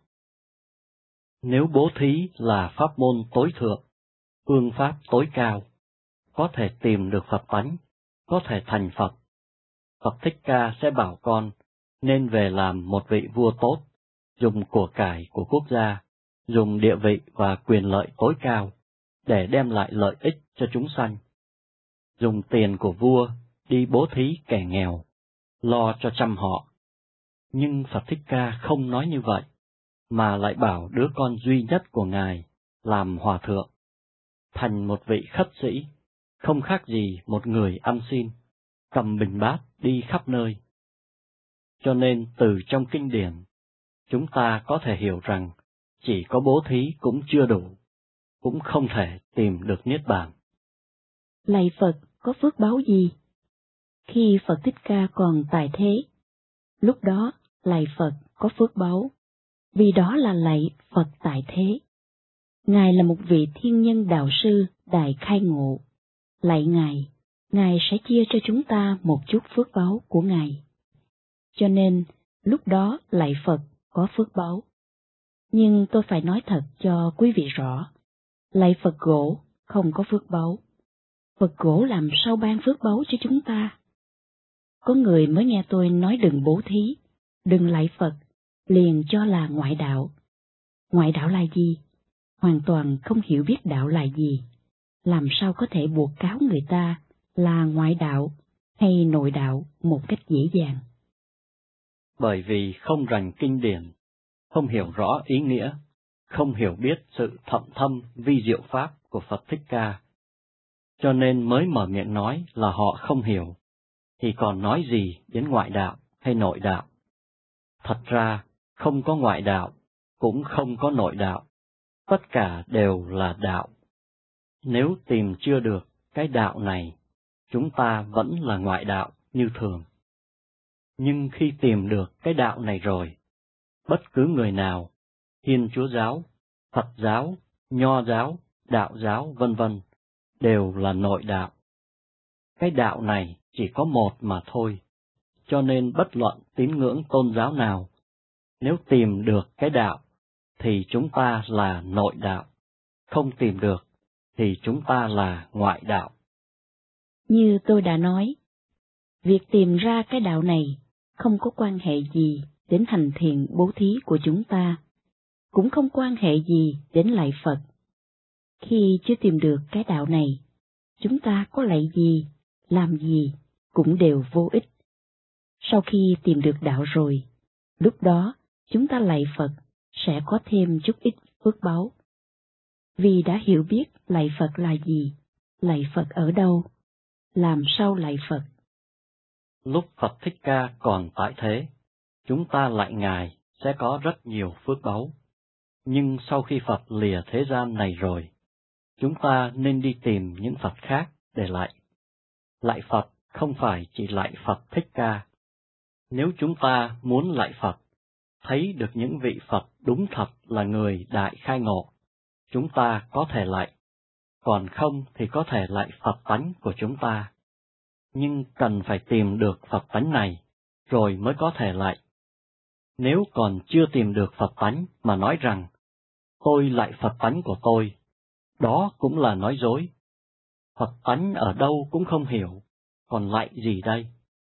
Nếu bố thí là pháp môn tối thượng, phương pháp tối cao, có thể tìm được Phật tánh, có thể thành Phật, Phật Thích Ca sẽ bảo con nên về làm một vị vua tốt, dùng của cải của quốc gia, dùng địa vị và quyền lợi tối cao để đem lại lợi ích cho chúng sanh. Dùng tiền của vua đi bố thí kẻ nghèo, lo cho chăm họ. Nhưng Phật Thích Ca không nói như vậy, mà lại bảo đứa con duy nhất của Ngài làm hòa thượng, thành một vị khất sĩ, không khác gì một người ăn xin, cầm bình bát đi khắp nơi. Cho nên từ trong kinh điển, chúng ta có thể hiểu rằng chỉ có bố thí cũng chưa đủ, cũng không thể tìm được Niết Bàn. Lạy Phật có phước báo gì? Khi Phật Thích Ca còn tại thế, lúc đó lạy Phật có phước báo, vì đó là lạy Phật tại thế. Ngài là một vị thiên nhân đạo sư đại khai ngộ. Lạy Ngài, Ngài sẽ chia cho chúng ta một chút phước báo của Ngài. Cho nên, lúc đó lạy Phật có phước báo. Nhưng tôi phải nói thật cho quý vị rõ, lạy Phật gỗ không có phước báo. Phật gỗ làm sao ban phước báo cho chúng ta? Có người mới nghe tôi nói đừng bố thí, đừng lạy Phật, liền cho là ngoại đạo. Ngoại đạo là gì? Hoàn toàn không hiểu biết đạo là gì. Làm sao có thể buộc cáo người ta là ngoại đạo hay nội đạo một cách dễ dàng? Bởi vì không rành kinh điển, không hiểu rõ ý nghĩa, không hiểu biết sự thậm thâm vi diệu pháp của Phật Thích Ca, cho nên mới mở miệng nói là họ không hiểu, thì còn nói gì đến ngoại đạo hay nội đạo. Thật ra, không có ngoại đạo, cũng không có nội đạo, tất cả đều là đạo. Nếu tìm chưa được cái đạo này, chúng ta vẫn là ngoại đạo như thường. Nhưng khi tìm được cái đạo này rồi, bất cứ người nào, Thiên Chúa giáo, Phật giáo, Nho giáo, Đạo giáo, vân vân, đều là nội đạo. Cái đạo này chỉ có một mà thôi, cho nên bất luận tín ngưỡng tôn giáo nào, nếu tìm được cái đạo, thì chúng ta là nội đạo, không tìm được, thì chúng ta là ngoại đạo. Như tôi đã nói, việc tìm ra cái đạo này không có quan hệ gì đến hành thiện bố thí của chúng ta, cũng không quan hệ gì đến lạy Phật. Khi chưa tìm được cái đạo này, chúng ta có lạy gì, làm gì cũng đều vô ích. Sau khi tìm được đạo rồi, lúc đó chúng ta lạy Phật sẽ có thêm chút ít phước báu. Vì đã hiểu biết lạy Phật là gì, lạy Phật ở đâu, làm sao lạy Phật. Lúc Phật Thích Ca còn tại thế, chúng ta lạy Ngài sẽ có rất nhiều phước báu. Nhưng sau khi Phật lìa thế gian này rồi, chúng ta nên đi tìm những Phật khác để lạy. Lạy Phật không phải chỉ lạy Phật Thích Ca. Nếu chúng ta muốn lạy Phật, thấy được những vị Phật đúng thật là người đại khai ngộ, chúng ta có thể lạy, còn không thì có thể lạy Phật tánh của chúng ta. Nhưng cần phải tìm được Phật tánh này, rồi mới có thể lạy. Nếu còn chưa tìm được Phật tánh mà nói rằng, tôi lạy Phật tánh của tôi, đó cũng là nói dối. Phật tánh ở đâu cũng không hiểu, còn lạy gì đây?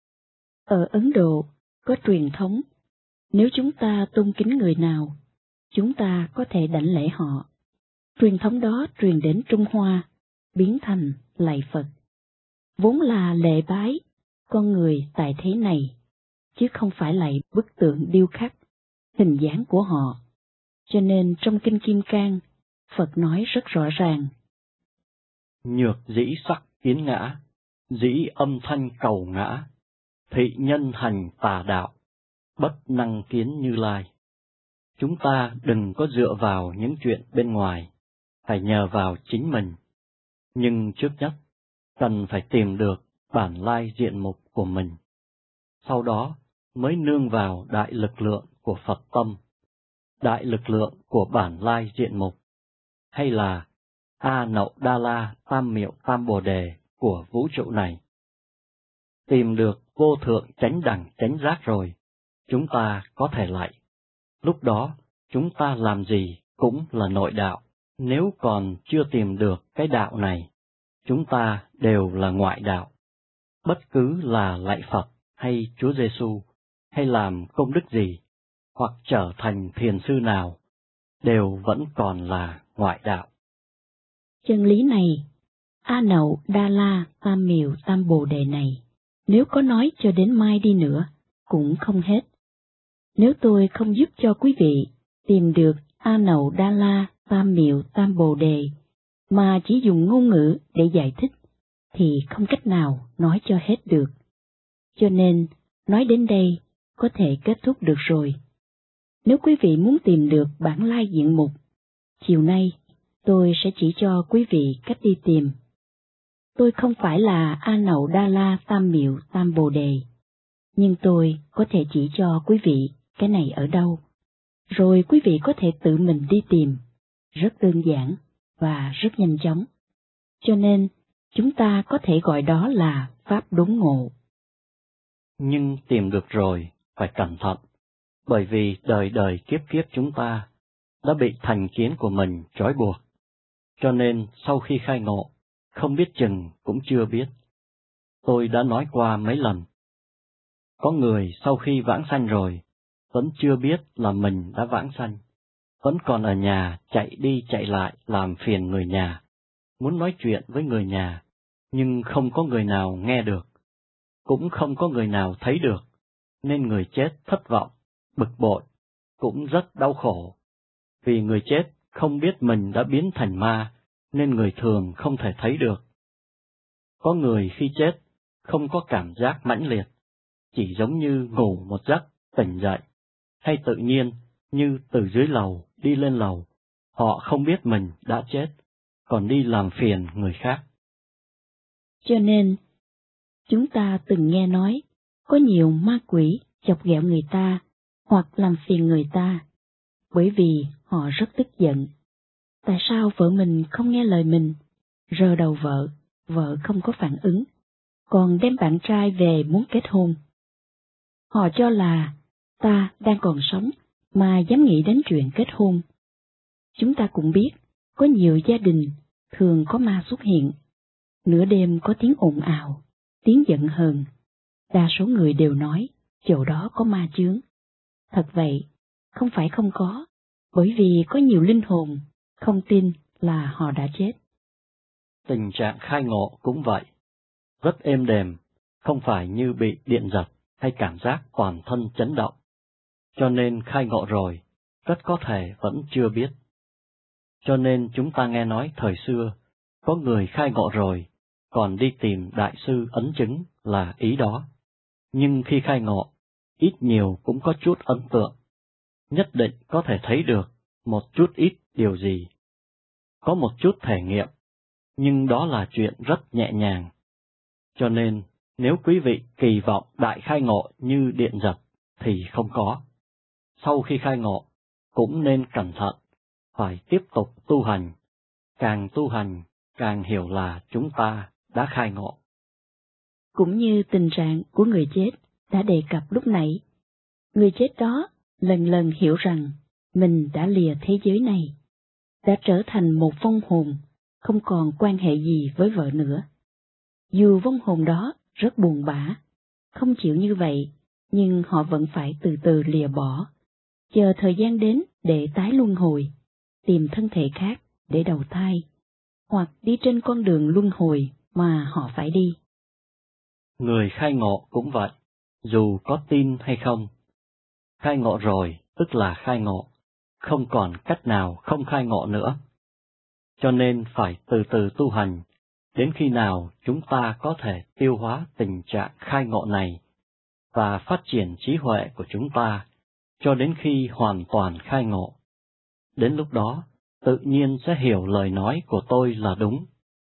Ở Ấn Độ có truyền thống, nếu chúng ta tôn kính người nào, chúng ta có thể đảnh lễ họ. Truyền thống đó truyền đến Trung Hoa, biến thành lạy Phật. Vốn là lễ bái con người tại thế này, chứ không phải lạy bức tượng điêu khắc, hình dáng của họ. Cho nên trong Kinh Kim Cang, Phật nói rất rõ ràng. Nhược dĩ sắc kiến ngã, dĩ âm thanh cầu ngã, thị nhân hành tà đạo, bất năng kiến Như Lai. Chúng ta đừng có dựa vào những chuyện bên ngoài, phải nhờ vào chính mình. Nhưng trước nhất, cần phải tìm được bản lai diện mục của mình. Sau đó mới nương vào đại lực lượng của Phật tâm, đại lực lượng của bản lai diện mục, hay là A Nậu Đa La Tam Miệu Tam Bồ Đề của vũ trụ này. Tìm được vô thượng chánh đẳng chánh giác rồi, chúng ta có thể lạy. Lúc đó, chúng ta làm gì cũng là nội đạo. Nếu còn chưa tìm được cái đạo này, chúng ta đều là ngoại đạo. Bất cứ là lạy Phật hay Chúa Giêsu, hay làm công đức gì, hoặc trở thành thiền sư nào, đều vẫn còn là ngoại đạo. Chân lý này, A Nậu Đa La Tam Miệu Tam Bồ Đề này, nếu có nói cho đến mai đi nữa, cũng không hết. Nếu tôi không giúp cho quý vị tìm được A Nậu Đa La Tam Miệu Tam Bồ Đề, mà chỉ dùng ngôn ngữ để giải thích, thì không cách nào nói cho hết được. Cho nên, nói đến đây, có thể kết thúc được rồi. Nếu quý vị muốn tìm được bản lai diện mục, chiều nay, tôi sẽ chỉ cho quý vị cách đi tìm. Tôi không phải là A Nậu Đa La Tam Miệu Tam Bồ Đề, nhưng tôi có thể chỉ cho quý vị cái này ở đâu, rồi quý vị có thể tự mình đi tìm, rất đơn giản và rất nhanh chóng. Cho nên, chúng ta có thể gọi đó là Pháp đốn ngộ. Nhưng tìm được rồi, phải cẩn thận, bởi vì đời đời kiếp kiếp chúng ta đã bị thành kiến của mình trói buộc, cho nên sau khi khai ngộ, không biết chừng cũng chưa biết. Tôi đã nói qua mấy lần. Có người sau khi vãng sanh rồi, vẫn chưa biết là mình đã vãng sanh, vẫn còn ở nhà chạy đi chạy lại làm phiền người nhà, muốn nói chuyện với người nhà, nhưng không có người nào nghe được, cũng không có người nào thấy được, nên người chết thất vọng, bực bội, cũng rất đau khổ. Vì người chết không biết mình đã biến thành ma, nên người thường không thể thấy được. Có người khi chết không có cảm giác mãnh liệt, chỉ giống như ngủ một giấc tỉnh dậy, hay tự nhiên như từ dưới lầu đi lên lầu, họ không biết mình đã chết, còn đi làm phiền người khác. Cho nên, chúng ta từng nghe nói, có nhiều ma quỷ chọc ghẹo người ta, hoặc làm phiền người ta, bởi vì họ rất tức giận. Tại sao vợ mình không nghe lời mình, rờ đầu vợ, vợ không có phản ứng, còn đem bạn trai về muốn kết hôn? Họ cho là ta đang còn sống mà dám nghĩ đến chuyện kết hôn. Chúng ta cũng biết, có nhiều gia đình thường có ma xuất hiện. Nửa đêm có tiếng ồn ào, tiếng giận hờn. Đa số người đều nói, chỗ đó có ma chướng. Thật vậy, không phải không có, bởi vì có nhiều linh hồn không tin là họ đã chết. Tình trạng khai ngộ cũng vậy, rất êm đềm, không phải như bị điện giật hay cảm giác toàn thân chấn động. Cho nên khai ngộ rồi, rất có thể vẫn chưa biết. Cho nên chúng ta nghe nói thời xưa, có người khai ngộ rồi, còn đi tìm đại sư ấn chứng là ý đó. Nhưng khi khai ngộ, ít nhiều cũng có chút ấn tượng, nhất định có thể thấy được một chút ít điều gì. Có một chút thể nghiệm, nhưng đó là chuyện rất nhẹ nhàng. Cho nên, nếu quý vị kỳ vọng đại khai ngộ như điện giật, thì không có. Sau khi khai ngộ, cũng nên cẩn thận, phải tiếp tục tu hành. Càng tu hành, càng hiểu là chúng ta đã khai ngộ. Cũng như tình trạng của người chết đã đề cập lúc nãy, người chết đó lần lần hiểu rằng mình đã lìa thế giới này, đã trở thành một vong hồn, không còn quan hệ gì với vợ nữa. Dù vong hồn đó rất buồn bã, không chịu như vậy, nhưng họ vẫn phải từ từ lìa bỏ, chờ thời gian đến để tái luân hồi, tìm thân thể khác để đầu thai, hoặc đi trên con đường luân hồi mà họ phải đi. Người khai ngộ cũng vậy, dù có tin hay không. Khai ngộ rồi tức là khai ngộ, không còn cách nào không khai ngộ nữa. Cho nên phải từ từ tu hành, đến khi nào chúng ta có thể tiêu hóa tình trạng khai ngộ này, và phát triển trí huệ của chúng ta, cho đến khi hoàn toàn khai ngộ. Đến lúc đó, tự nhiên sẽ hiểu lời nói của tôi là đúng.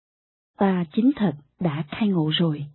Ta chính thật đã khai ngộ rồi.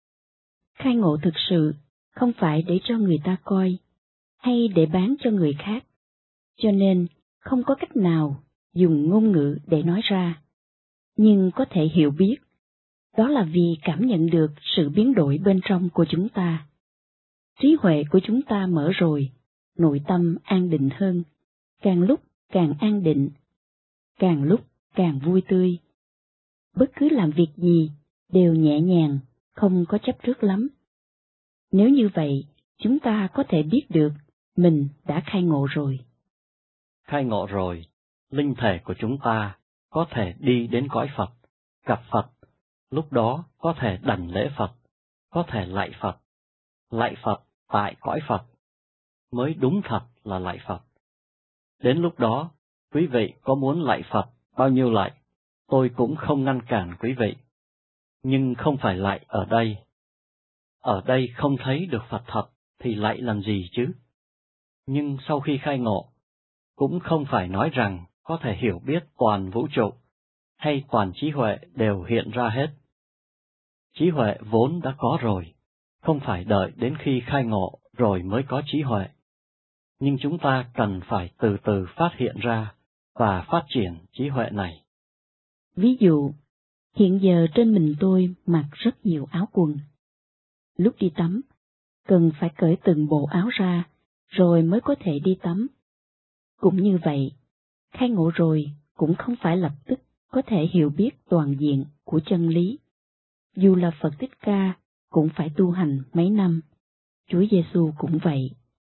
Khai ngộ thực sự không phải để cho người ta coi, hay để bán cho người khác, cho nên không có cách nào dùng ngôn ngữ để nói ra, nhưng có thể hiểu biết. Đó là vì cảm nhận được sự biến đổi bên trong của chúng ta. Trí huệ của chúng ta mở rồi, nội tâm an định hơn, càng lúc càng an định, càng lúc càng vui tươi. Bất cứ làm việc gì đều nhẹ nhàng, không có chấp trước lắm. Nếu như vậy, chúng ta có thể biết được mình đã khai ngộ rồi. Khai ngộ rồi, linh thể của chúng ta có thể đi đến cõi Phật, gặp Phật, lúc đó có thể đảnh lễ Phật, có thể lạy Phật. Lạy Phật tại cõi Phật, mới đúng thật là lạy Phật. Đến lúc đó, quý vị có muốn lạy Phật bao nhiêu lạy, tôi cũng không ngăn cản quý vị. Nhưng không phải lạy ở đây. Ở đây không thấy được Phật thật, thì lạy làm gì chứ? Nhưng sau khi khai ngộ, cũng không phải nói rằng có thể hiểu biết toàn vũ trụ, hay toàn trí huệ đều hiện ra hết. Trí huệ vốn đã có rồi, không phải đợi đến khi khai ngộ rồi mới có trí huệ. Nhưng chúng ta cần phải từ từ phát hiện ra và phát triển trí huệ này. Ví dụ, hiện giờ trên mình tôi mặc rất nhiều áo quần. Lúc đi tắm, cần phải cởi từng bộ áo ra, rồi mới có thể đi tắm. Cũng như vậy, khai ngộ rồi cũng không phải lập tức có thể hiểu biết toàn diện của chân lý. Dù là Phật Thích Ca cũng phải tu hành mấy năm, Chúa Giêsu cũng vậy.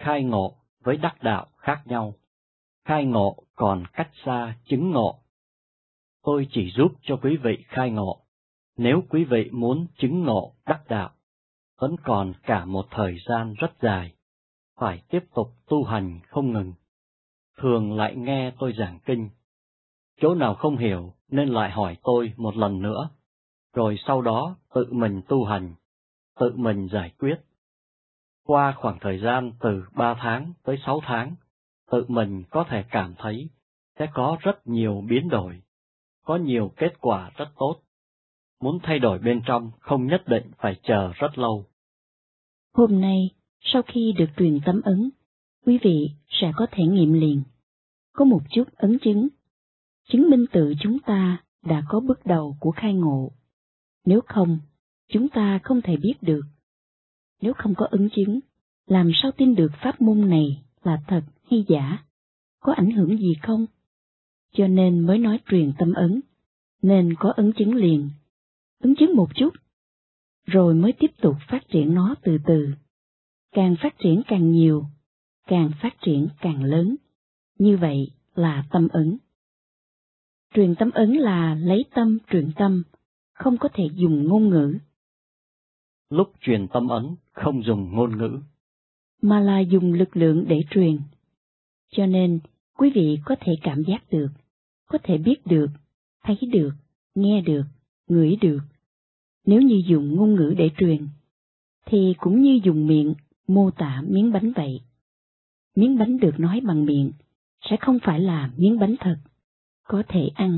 khai ngộ với đắc đạo khác nhau. Khai ngộ còn cách xa chứng ngộ. Tôi chỉ giúp cho quý vị khai ngộ. Nếu quý vị muốn chứng ngộ đắc đạo, vẫn còn cả một thời gian rất dài, phải tiếp tục tu hành không ngừng. Thường lại nghe tôi giảng kinh, chỗ nào không hiểu nên lại hỏi tôi một lần nữa, rồi sau đó tự mình tu hành, tự mình giải quyết. Qua khoảng thời gian từ ba tháng tới sáu tháng, tự mình có thể cảm thấy sẽ có rất nhiều biến đổi, có nhiều kết quả rất tốt. Muốn thay đổi bên trong không nhất định phải chờ rất lâu. Hôm nay, sau khi được truyền tâm ấn, quý vị sẽ có thể nghiệm liền. Có một chút ấn chứng, chứng minh tự chúng ta đã có bước đầu của khai ngộ. Nếu không, chúng ta không thể biết được. Nếu không có ấn chứng, làm sao tin được pháp môn này là thật hay giả? Có ảnh hưởng gì không? Cho nên mới nói truyền tâm ấn, nên có ấn chứng liền. Ấn chứng một chút, rồi mới tiếp tục phát triển nó từ từ. Càng phát triển càng nhiều, càng phát triển càng lớn. Như vậy là tâm ấn. Truyền tâm ấn là lấy tâm truyền tâm, không có thể dùng ngôn ngữ. Lúc truyền tâm ấn không dùng ngôn ngữ, mà là dùng lực lượng để truyền. Cho nên, quý vị có thể cảm giác được, có thể biết được, thấy được, nghe được, ngửi được. Nếu như dùng ngôn ngữ để truyền, thì cũng như dùng miệng mô tả miếng bánh vậy. Miếng bánh được nói bằng miệng sẽ không phải là miếng bánh thật, có thể ăn.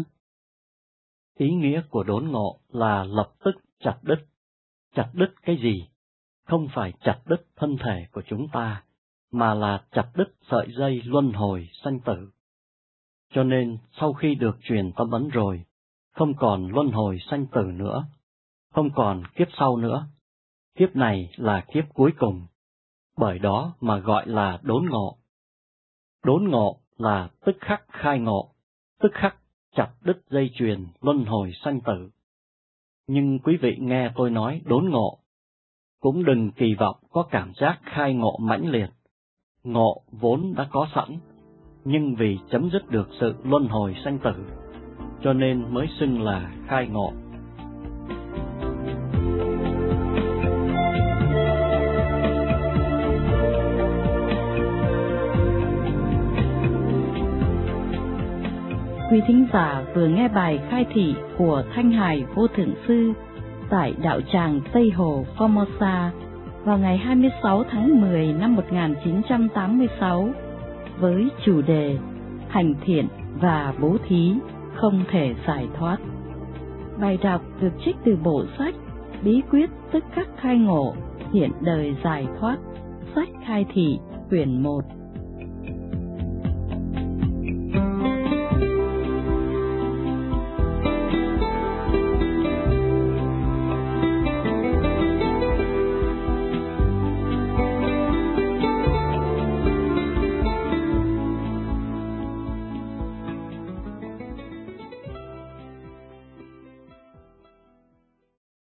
Ý nghĩa của đốn ngộ là lập tức chặt đứt. Chặt đứt cái gì? Không phải chặt đứt thân thể của chúng ta, mà là chặt đứt sợi dây luân hồi sanh tử. Cho nên sau khi được truyền tâm ấn rồi, không còn luân hồi sanh tử nữa, không còn kiếp sau nữa. Kiếp này là kiếp cuối cùng, bởi đó mà gọi là đốn ngộ. Đốn ngộ là tức khắc khai ngộ, tức khắc chặt đứt dây chuyền luân hồi sanh tử. Nhưng quý vị nghe tôi nói đốn ngộ, cũng đừng kỳ vọng có cảm giác khai ngộ mãnh liệt. Ngộ vốn đã có sẵn, nhưng vì chấm dứt được sự luân hồi sanh tử, cho nên mới xưng là khai ngộ. Quý thính giả vừa nghe bài khai thị của Thanh Hải Vô Thượng Sư tại đạo tràng Tây Hồ Formosa vào ngày hai mươi sáu tháng mười năm một nghìn chín trăm tám mươi sáu với chủ đề Hành thiện và bố thí không thể giải thoát. Bài đọc được trích từ bộ sách Bí quyết tức khắc khai ngộ, hiện đời giải thoát, sách khai thị quyển một.